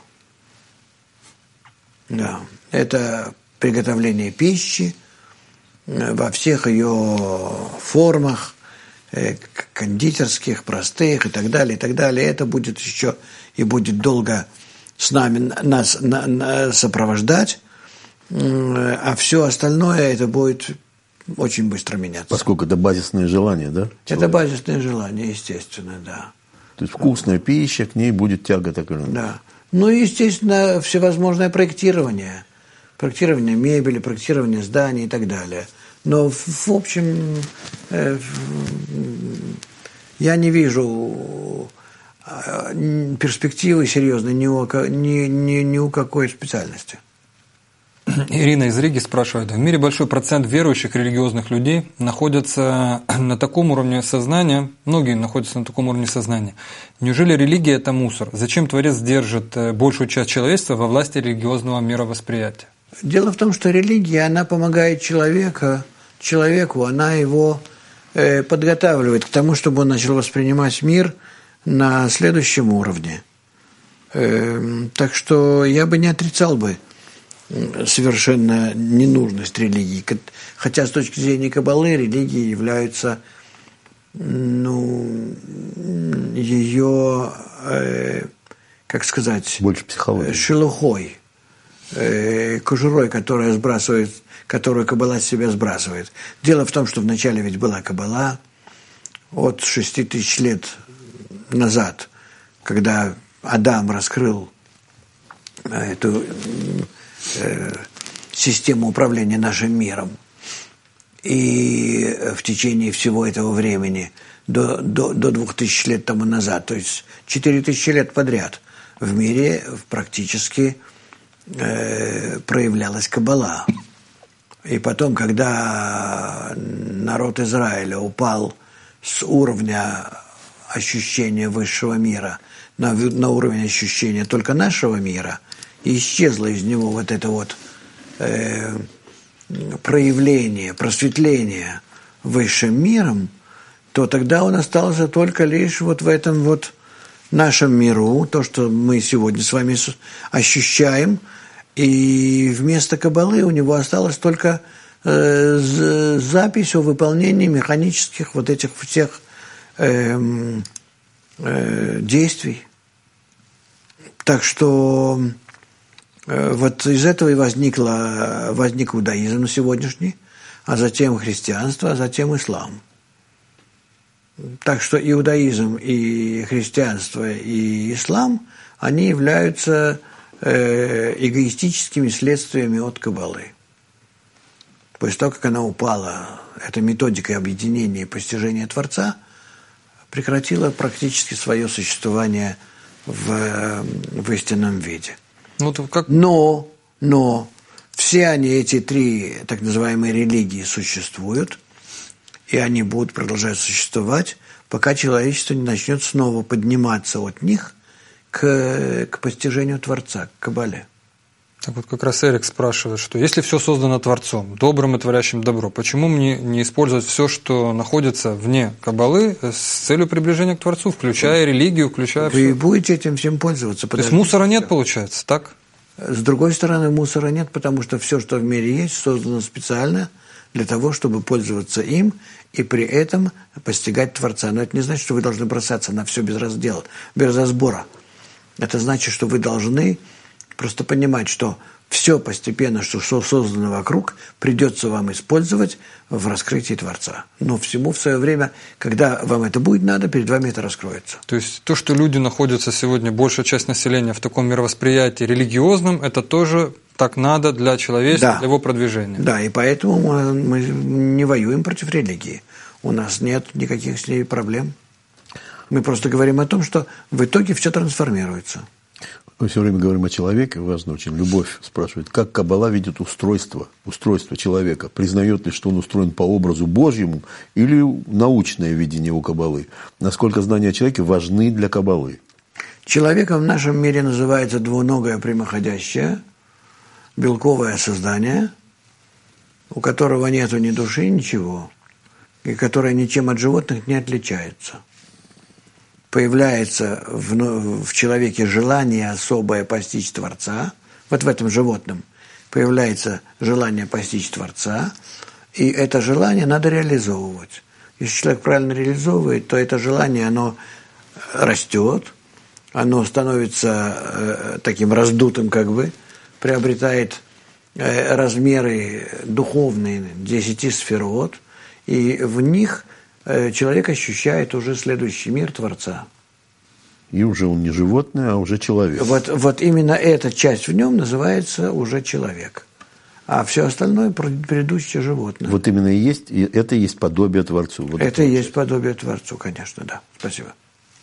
Да, это приготовление пищи во всех ее формах, кондитерских, простых и так далее, и так далее. Это будет еще и будет долго нас сопровождать, а все остальное это будет очень быстро меняться. Поскольку это базисное желание, да? Это базисное желание, естественно, да. То есть вкусная пища, к ней будет тяга такая. Да. Естественно, всевозможное проектирование. Проектирование мебели, проектирование зданий и так далее. Но, в общем, Я не вижу перспективы серьезной ни у какой специальности. Ирина из Риги спрашивает. В мире большой процент верующих религиозных людей находятся на таком уровне сознания, многие находятся на таком уровне сознания. Неужели религия – это мусор? Зачем Творец держит большую часть человечества во власти религиозного мировосприятия? Дело в том, что религия, она помогает человеку, она его подготавливает к тому, чтобы он начал воспринимать мир на следующем уровне. Так что я бы не отрицал бы совершенно ненужность религии. Хотя с точки зрения Каббалы религии являются ее, как сказать, больше психологии, шелухой, кожурой, которую Каббала с себя сбрасывает. Дело в том, что вначале ведь была Каббала от 6000 лет назад, когда Адам раскрыл эту систему управления нашим миром. И в течение всего этого времени, до 2000 лет тому назад, то есть 4000 лет подряд, в мире практически проявлялась Каббала. И потом, когда народ Израиля упал с уровня ощущения высшего мира на уровень ощущения только нашего мира, и исчезло из него вот это вот проявление, просветление высшим миром, то тогда он остался только лишь вот в этом вот нашем миру, то, что мы сегодня с вами ощущаем, и вместо Каббалы у него осталась только запись о выполнении механических вот этих всех действий. Так что вот из этого и возник иудаизм сегодняшний, а затем христианство, а затем ислам. Так что иудаизм и христианство и ислам, они являются эгоистическими следствиями от Каббалы. После того, как она упала, эта методика объединения и постижения Творца прекратила практически свое существование в истинном виде. Но все они, эти три так называемые религии, существуют, и они будут продолжать существовать, пока человечество не начнет снова подниматься от них к постижению Творца, к Каббале. Так вот как раз Эрик спрашивает, что если все создано Творцом, добрым и творящим добро, почему мне не использовать все, что находится вне Каббалы, с целью приближения к Творцу, включая религию, включая все? Вы будете этим всем пользоваться. То есть мусора нет, получается, так? С другой стороны, мусора нет, потому что все, что в мире есть, создано специально для того, чтобы пользоваться им и при этом постигать Творца. Но это не значит, что вы должны бросаться на все без раздела, без разбора. Это значит, что вы должны просто понимать, что все постепенно, что создано вокруг, придется вам использовать в раскрытии Творца. Но всему в свое время, когда вам это будет надо, перед вами это раскроется. То есть то, что люди находятся сегодня, большая часть населения в таком мировосприятии религиозном, это тоже так надо для человечества, для его продвижения. Да, и поэтому мы не воюем против религии. У нас нет никаких с ней проблем. Мы просто говорим о том, что в итоге все трансформируется. Мы все время говорим о человеке, важно очень. Любовь спрашивает, как Каббала видит устройство человека? Признает ли, что он устроен по образу Божьему, или научное видение у Каббалы? Насколько знания о человеке важны для Каббалы? Человеком в нашем мире называется двуногое прямоходящее, белковое создание, у которого нету ни души, ничего, и которое ничем от животных не отличается. Появляется в человеке желание особое постичь Творца, вот в этом животном появляется желание постичь Творца, и это желание надо реализовывать. Если человек правильно реализовывает, то это желание, оно растет, оно становится таким раздутым, как бы, приобретает размеры духовные 10 сферот, и в них человек ощущает уже следующий мир Творца. И уже он не животное, а уже человек. Вот именно эта часть в нем называется уже человек. а все остальное предыдущее животное. Вот именно это и есть подобие Творцу. Вот это и есть подобие Творцу, конечно, да. Спасибо.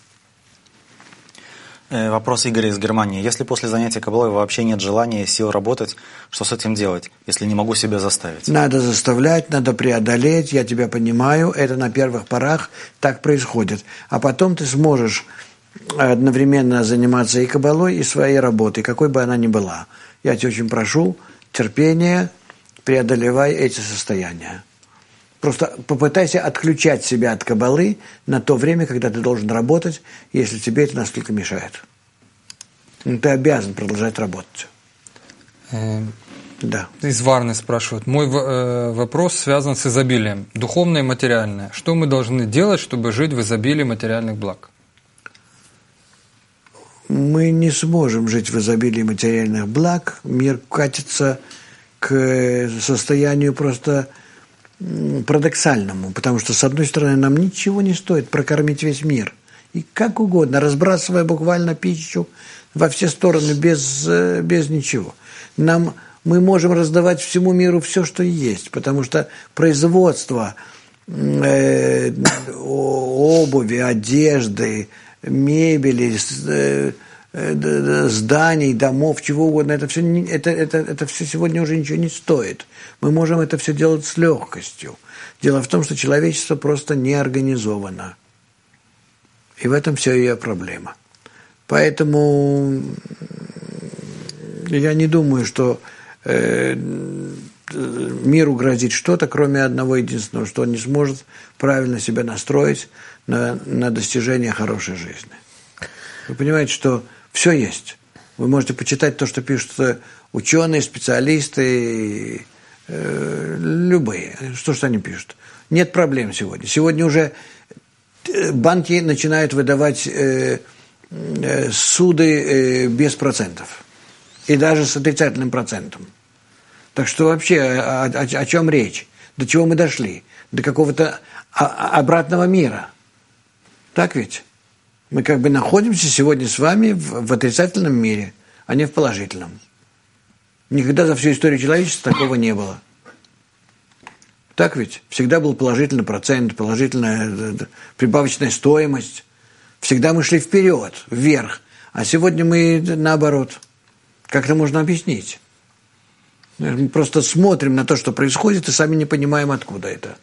Вопрос Игоря из Германии. Если после занятия кабалой вообще нет желания и сил работать, что с этим делать, если не могу себя заставить? Надо заставлять, надо преодолеть, я тебя понимаю, это на первых порах так происходит. А потом ты сможешь одновременно заниматься и кабалой, и своей работой, какой бы она ни была. Я тебя очень прошу, терпения, преодолевай эти состояния. Просто попытайся отключать себя от кабалы на то время, когда ты должен работать, если тебе это настолько мешает. Ты обязан продолжать работать. Да. Из Варны спрашивают. Мой вопрос связан с изобилием. Духовное и материальное. Что мы должны делать, чтобы жить в изобилии материальных благ? Мы не сможем жить в изобилии материальных благ. Мир катится к состоянию просто парадоксальному, потому что, с одной стороны, нам ничего не стоит прокормить весь мир. И как угодно, разбрасывая буквально пищу во все стороны, без ничего. Мы можем раздавать всему миру все, что есть, потому что производство обуви, одежды, мебели, зданий, домов, чего угодно, это все сегодня уже ничего не стоит. Мы можем это все делать с легкостью. Дело в том, что человечество просто не организовано. И в этом вся ее проблема. Поэтому я не думаю, что миру грозит что-то, кроме одного единственного, что он не сможет правильно себя настроить на достижение хорошей жизни. Вы понимаете, что все есть. Вы можете почитать то, что пишут ученые, специалисты, любые. Что они пишут? Нет проблем сегодня. Сегодня уже банки начинают выдавать суды без процентов. И даже с отрицательным процентом. Так что вообще о чем речь? До чего мы дошли? До какого-то обратного мира. Так ведь? Мы как бы находимся сегодня с вами в отрицательном мире, а не в положительном. Никогда за всю историю человечества такого не было. Так ведь? Всегда был положительный процент, положительная прибавочная стоимость. Всегда мы шли вперед, вверх. А сегодня мы наоборот. Как это можно объяснить? Мы просто смотрим на то, что происходит, и сами не понимаем, откуда это.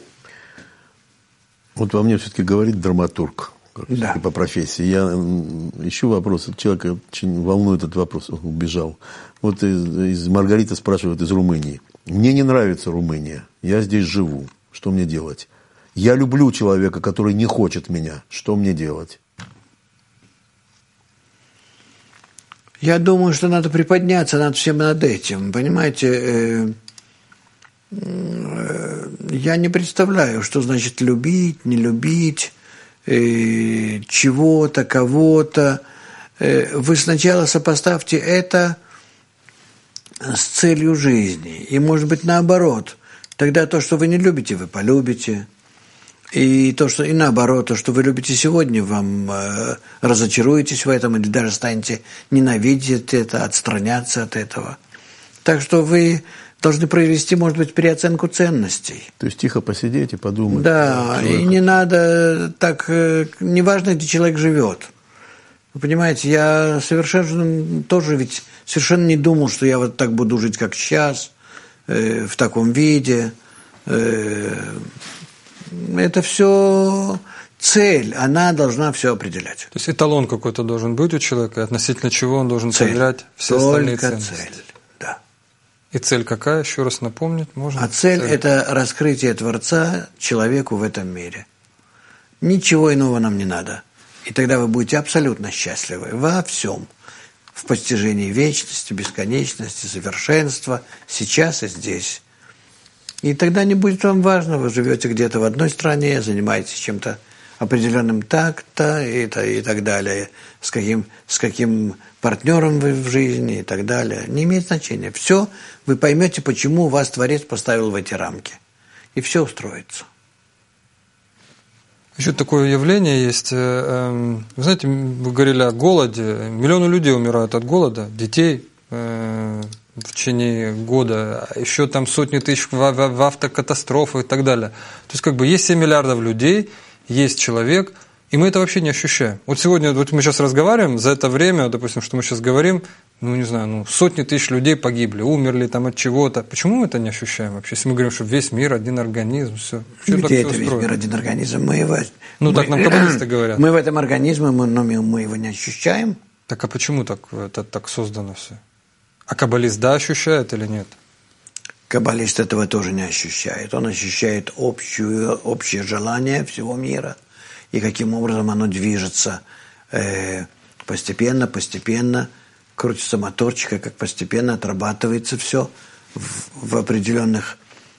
Вот во мне все-таки говорит драматург. Да. По профессии. Я ищу вопрос. Человека очень волнует этот вопрос. Он убежал. Вот из Маргарита спрашивает из Румынии. Мне не нравится Румыния. Я здесь живу. Что мне делать? Я люблю человека, который не хочет меня. Что мне делать? Я думаю, что надо приподняться над всем над этим. Понимаете, я не представляю, что значит любить, не любить, чего-то, кого-то. Вы сначала сопоставьте это с целью жизни. И, может быть, наоборот. Тогда то, что вы не любите, вы полюбите. И наоборот, то, что вы любите сегодня, вам разочаруетесь в этом или даже станете ненавидеть это, отстраняться от этого. Так что вы должны провести, может быть, переоценку ценностей. То есть тихо посидеть и подумать. Да, и не надо так, неважно, где человек живет. Вы понимаете, я совершенно тоже ведь совершенно не думал, что я вот так буду жить, как сейчас, в таком виде. Это все цель, она должна все определять. То есть эталон какой-то должен быть у человека, относительно чего он должен проверять все остальные ценности. Только цель, да. И цель какая, еще раз напомнить можно? А цель – это раскрытие Творца человеку в этом мире. Ничего иного нам не надо. И тогда вы будете абсолютно счастливы во всем. В постижении вечности, бесконечности, совершенства, сейчас и здесь. И тогда не будет вам важно, вы живете где-то в одной стране, занимаетесь чем-то определенным так-то и так далее, с каким партнером вы в жизни и так далее. Не имеет значения. Все, вы поймете, почему вас Творец поставил в эти рамки. И все устроится. Еще такое явление есть. Вы знаете, вы говорили о голоде. Миллионы людей умирают от голода, детей, в течение года, еще там сотни тысяч в автокатастрофах и так далее. То есть как бы есть 7 миллиардов людей, есть человек, и мы это вообще не ощущаем. Вот сегодня, вот мы сейчас разговариваем, за это время, допустим, что мы сейчас говорим, не знаю, сотни тысяч людей погибли, умерли там от чего-то. Почему мы это не ощущаем вообще? Если мы говорим, что весь мир один организм, все. Где это весь мир один организм? Так нам каббалисты говорят. Мы в этом организме, но мы его не ощущаем. Так а почему это так создано все? А каббалист, да, ощущает или нет? Каббалист этого тоже не ощущает. Он ощущает общее желание всего мира. И каким образом оно движется постепенно, крутится моторчик, как постепенно отрабатывается все в определенных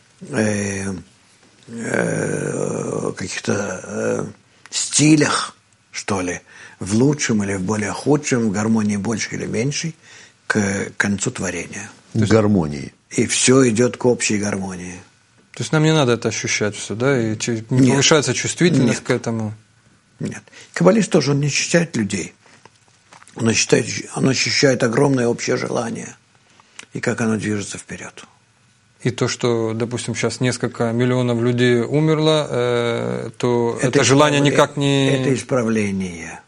каких-то стилях, что ли, в лучшем или в более худшем, в гармонии большей или меньшей, к концу творения. Гармонии. И все идет к общей гармонии. То есть нам не надо это ощущать все, да? И не повышается чувствительность к этому? Нет. Каббалист тоже, он не ощущает людей. Он ощущает огромное общее желание. И как оно движется вперед. И то, что, допустим, сейчас несколько миллионов людей умерло, то это желание никак не... Это исправление.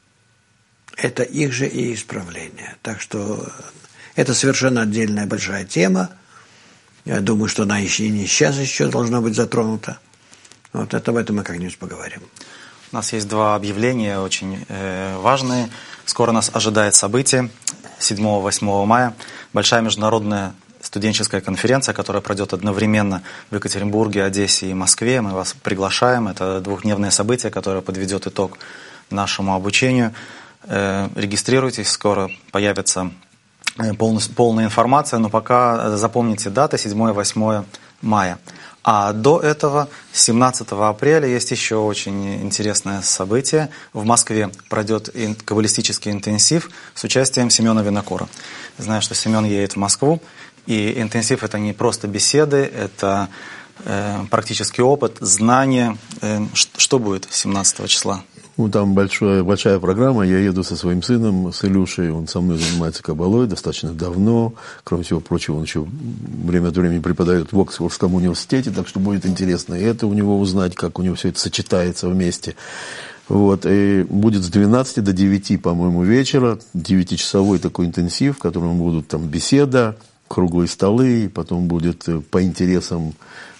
Это их же и исправление. Так что это совершенно отдельная большая тема. Я думаю, что она еще и не сейчас еще должна быть затронута. Вот это об этом мы как-нибудь поговорим. У нас есть 2 объявления очень важные. Скоро нас ожидает событие 7-8 мая. Большая международная студенческая конференция, которая пройдет одновременно в Екатеринбурге, Одессе и Москве. Мы вас приглашаем. Это 2-дневное событие, которое подведет итог нашему обучению. Регистрируйтесь, скоро появится полная информация, но пока запомните даты 7-8 мая. А до этого, 17 апреля, есть еще очень интересное событие. В Москве пройдет каббалистический интенсив с участием Семена Винокура. Знаю, что Семен едет в Москву, и интенсив – это не просто беседы, это практический опыт, знания. Что будет 17 числа? Там большая программа. Я еду со своим сыном, с Илюшей. Он со мной занимается каббалой достаточно давно. Кроме всего прочего, он еще время от времени преподает в Оксфордском университете, так что будет интересно и это у него узнать, как у него все это сочетается вместе. Вот. И будет с 12 до 9, по-моему, вечера, 9-часовой такой интенсив, в котором будут там беседа, круглые столы, потом будет по интересам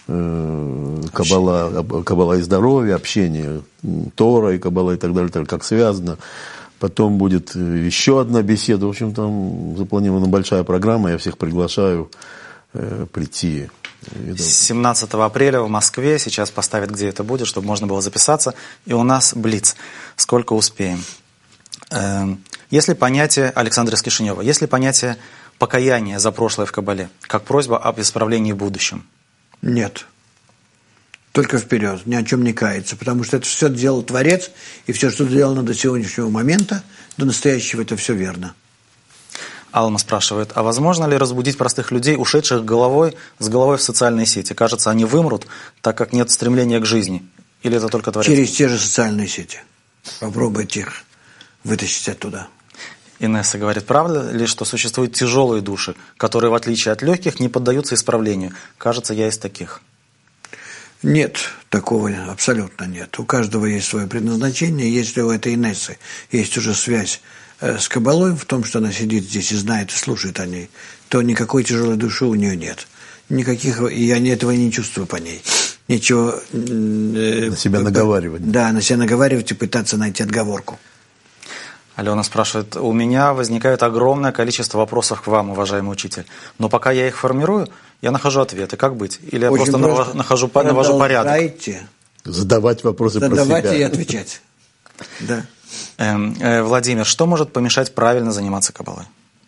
каббала и здоровье, общение Тора и каббала и так далее, как связано. Потом будет еще одна беседа. В общем, там запланирована большая программа. Я всех приглашаю прийти. 17 апреля в Москве. Сейчас поставят, где это будет, чтобы можно было записаться. И у нас блиц. Сколько успеем. Если понятие Александра Кишинева, если понятие покаяния за прошлое в каббале, как просьба об исправлении в будущем? Нет. Только вперед, ни о чем не каяться, потому что это все делал Творец, и все, что сделано до сегодняшнего момента, до настоящего, это все верно. Алма спрашивает, а возможно ли разбудить простых людей, ушедших с головой в социальные сети? Кажется, они вымрут, так как нет стремления к жизни. Или это только Творец? Через те же социальные сети. Попробуйте их вытащить оттуда. Инесса говорит, правда ли, что существуют тяжелые души, которые, в отличие от легких, не поддаются исправлению? Кажется, я из таких. Нет, такого абсолютно нет. У каждого есть свое предназначение. Если у этой Инессы есть уже связь с каббалой, в том, что она сидит здесь и знает, и слушает о ней, то никакой тяжелой души у нее нет. Никаких, и я этого не чувствую по ней. Ничего... на себя наговаривать. Да, на себя наговаривать и пытаться найти отговорку. Алена спрашивает, у меня возникает огромное количество вопросов к вам, уважаемый учитель. Но пока я их формирую, я нахожу ответы. Как быть? Или я просто навожу порядок? Задавать вопросы про себя. Задавать и отвечать. Да. Владимир, что может помешать правильно заниматься каббалой?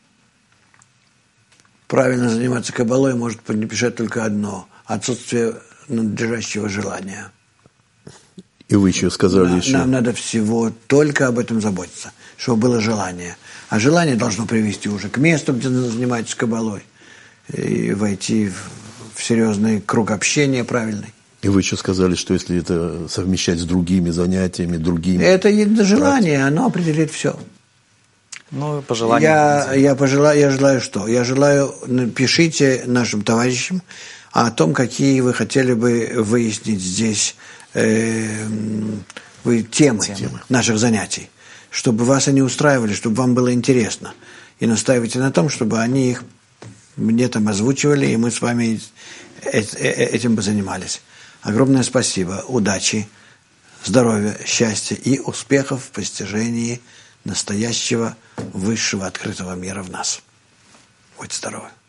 Правильно заниматься каббалой может помешать только одно – отсутствие надлежащего желания. И вы еще сказали еще. Нам надо всего только об этом заботиться, чтобы было желание. А желание должно привести уже к месту, где занимается каббалой, и войти в серьезный круг общения правильный. И вы еще сказали, что если это совмещать с другими занятиями, другими... Это желание, оно определит все. Ну, пожелания. Я желаю что? Я желаю, пишите нашим товарищам о том, какие вы хотели бы выяснить здесь темы наших занятий, чтобы вас они устраивали, чтобы вам было интересно. И настаивайте на том, чтобы они их мне там озвучивали, и мы с вами этим бы занимались. Огромное спасибо, удачи, здоровья, счастья и успехов в постижении настоящего высшего открытого мира в нас. Будьте здоровы.